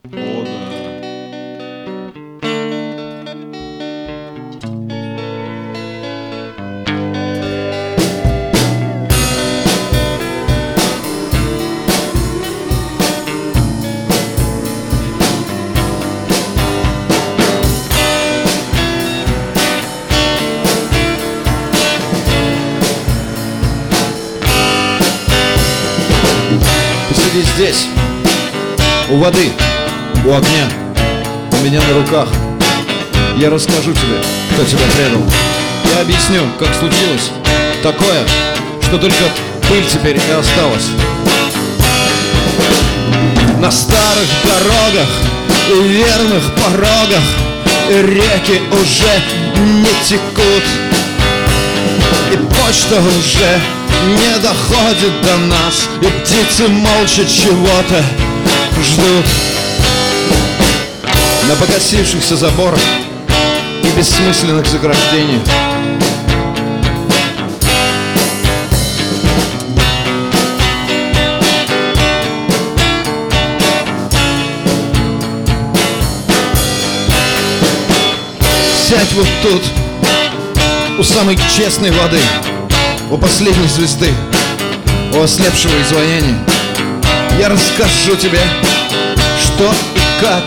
О, да. Посиди здесь, у воды, у огня, у меня на руках. Я расскажу тебе, кто тебя предал. Я объясню, как случилось такое, что только пыль теперь и осталась. На старых дорогах и верных порогах реки уже не текут, и почта уже не доходит до нас, и птицы молча чего-то ждут. На покосившихся заборах и бессмысленных заграждениях сядь вот тут, у самой честной воды, у последней звезды, у ослепшего изваяния. Я расскажу тебе, что и как.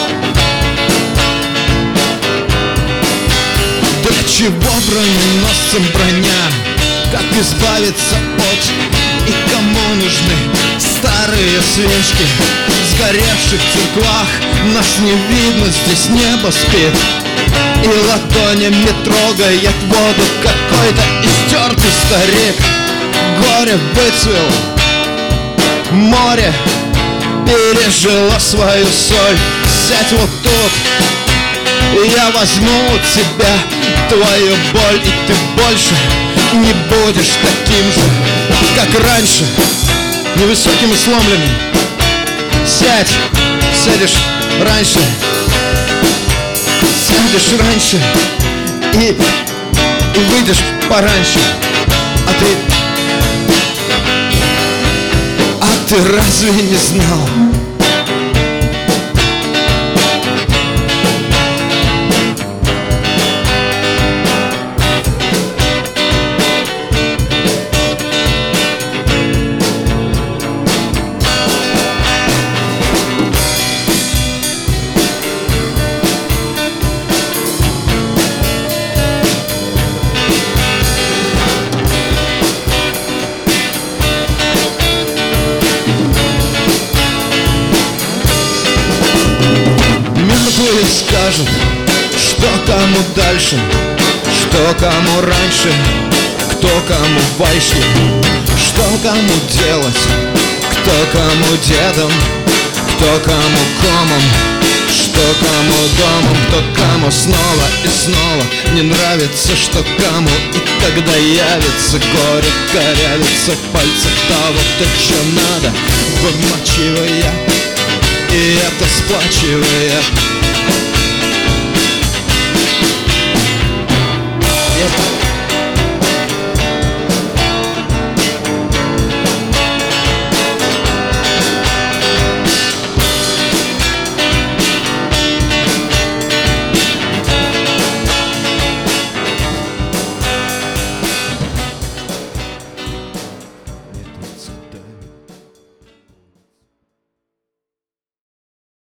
Да к чего броненосцам броня? Как избавиться от? И кому нужны старые свечки? В сгоревших церквах нас не видно, здесь небо спит, и ладонями трогает воду какой-то истертый старик. Горе выцвело, море пережило свою соль. Сядь вот тут, и я возьму у тебя твою боль, и ты больше не будешь таким же, как раньше, невысоким и сломленным. Сядь, сядешь раньше, сядешь раньше и выйдешь пораньше. А ты разве не знал? Мертвые скажут, что кому дальше, что кому раньше, кто кому вайшли, что кому делать, кто кому дедом, кто кому комом, что кому домом, кто кому снова и снова не нравится, что кому, и тогда явится горе, корявится в пальцах того-то, что надо, вымачивая и это сплачивая.